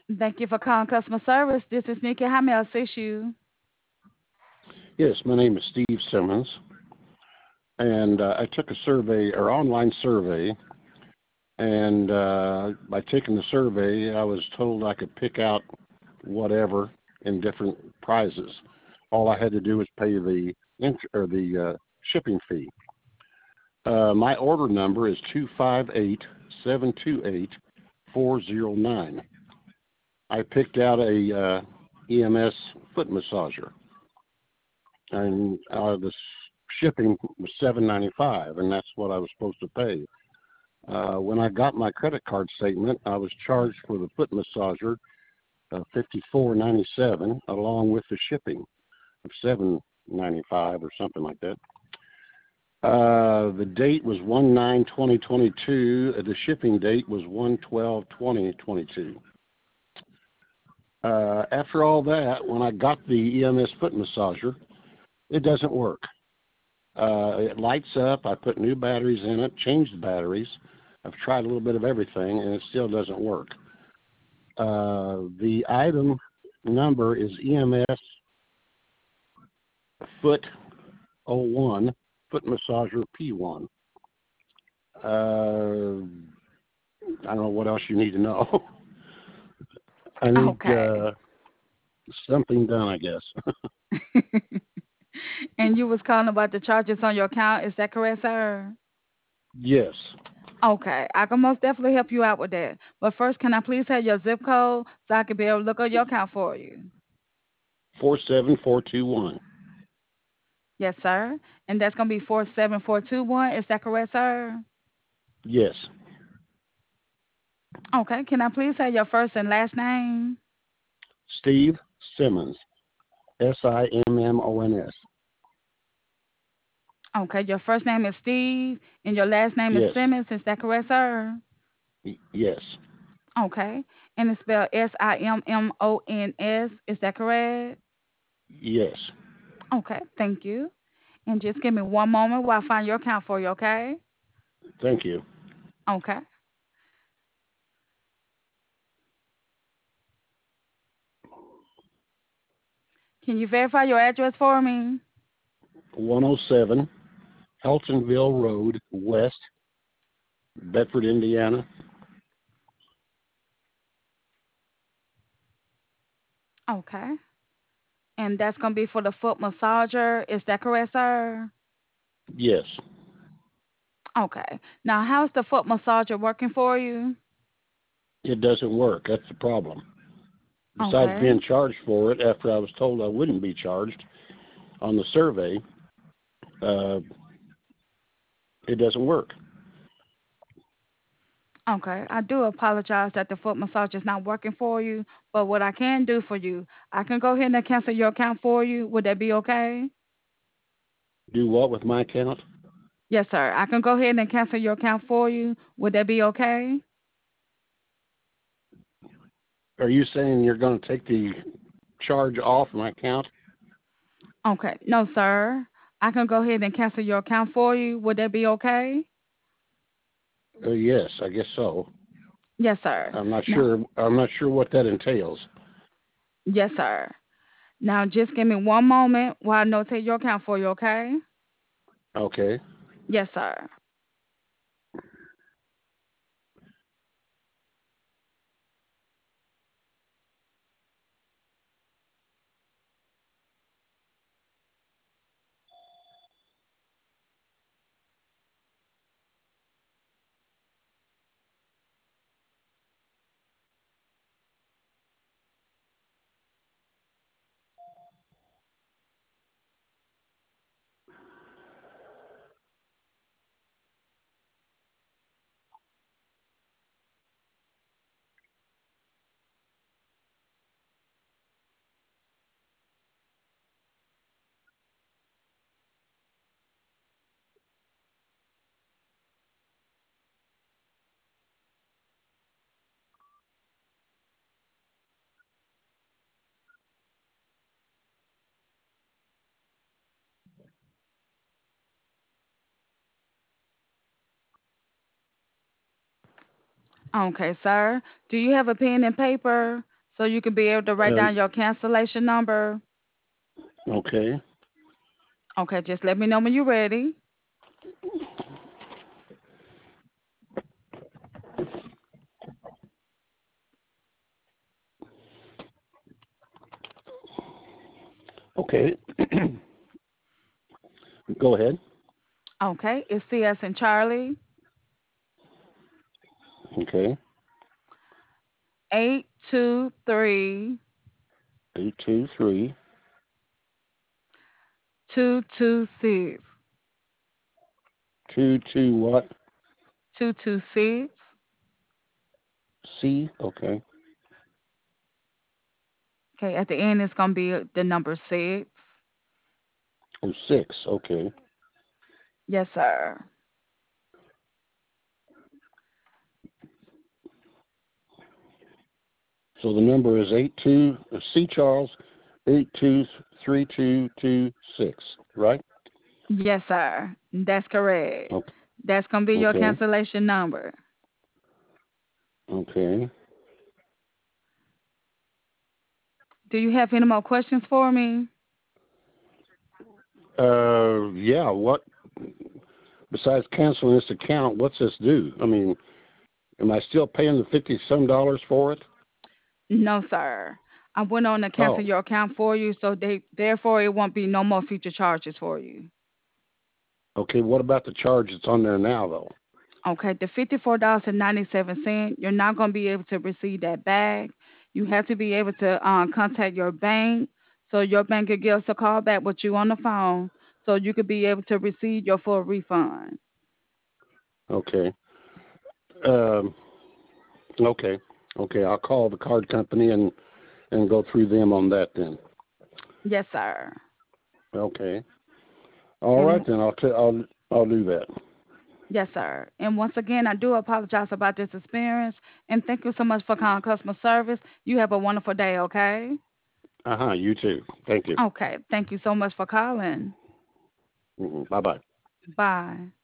Thank you for calling customer service. This is Nikki. How may I assist you? Yes, my name is Steve Simmons, and I took a survey or online survey, and by taking the survey, I was told I could pick out whatever in different prizes. All I had to do was pay the shipping fee. My order number is 258-728-409. I picked out a EMS foot massager, and the shipping was $7.95, and that's what I was supposed to pay. When I got my credit card statement, I was charged for the foot massager $54.97, along with the shipping of $7.95 or something like that. The date was 1/9/2022. The shipping date was 1/12/2022. After all that, when I got the EMS foot massager, it doesn't work. It lights up. I put new batteries in it, changed the batteries. I've tried a little bit of everything, and it still doesn't work. The item number is EMS Foot 01, Foot Massager P1. I don't know what else you need to know. I need Okay. something done, I guess. And you was calling about the charges on your account. Is that correct, sir? Yes, Okay. I can most definitely help you out with that. But first, can I please have your zip code so I can be able to look at your account for you? 47421. Yes, sir. And that's gonna be 47421. Is that correct, sir? Yes, Okay. Can I please have your first and last name? Steve Simmons, Simmons. Okay. Your first name is Steve and your last name is Yes, Simmons. Is that correct, sir? yes, Okay. And it's spelled Simmons. Is that correct? yes. Okay. Thank you. And just give me one moment while I find your account for you, okay? Thank you. Okay. Can you verify your address for me? 107 Heltonville Road West, Bedford, Indiana. Okay. And that's going to be for the foot massager. Is that correct, sir? Yes, Okay. Now, how's the foot massager working for you? it doesn't work. That's the problem. Besides Okay. being charged for it after I was told I wouldn't be charged on the survey, uh, it doesn't work. Okay. I do apologize that the foot massage is not working for you, but what I can do for you, I can go ahead and cancel your account for you. Would that be okay? Do what with my account? Yes, sir. I can go ahead and cancel your account for you. Would that be okay? Are you saying you're going to take the charge off my account? Okay. No, sir. I can go ahead and cancel your account for you. Would that be okay? Yes, I guess so. Yes, sir. I'm not Now, sure. I'm not sure what that entails. yes, sir. Now, just give me one moment while I notate your account for you, okay? Okay. Yes, sir. Okay, sir. Do you have a pen and paper? so you can be able to write Um, down your cancellation number. okay. Okay, just let me know when you're ready. Okay. Go ahead. Okay, it's CS and Charlie, Okay. 823 823 226 22 what? 226. C. Okay. Okay, at the end it's gonna be the number six. Oh, 6. Okay. Yes, sir. So the number is C Charles 823226, right? Yes, sir. That's correct. Okay. That's gonna be your Okay. cancellation number. Okay. Do you have any more questions for me? Yeah. What besides canceling this account? What's this do? I mean, am I still paying the 50 some dollars for it? No, sir. I went on to cancel Oh, your account for you, so therefore it won't be no more future charges for you. okay. What about the charge that's on there now, though? Okay, the $54.97, you're not gonna be able to receive that back. You have to be able to contact your bank, so your bank could give us a call back with you on the phone, so you could be able to receive your full refund. Okay. Um, okay. Okay. I'll call the card company and go through them on that then. Yes, sir. Okay. All right And then. I'll do that. yes, sir. And once again, I do apologize about this experience, and thank you so much for calling customer service. You have a wonderful day. Okay. Uh huh. You too. Thank you. Okay. Thank you so much for calling. Bye bye. Bye.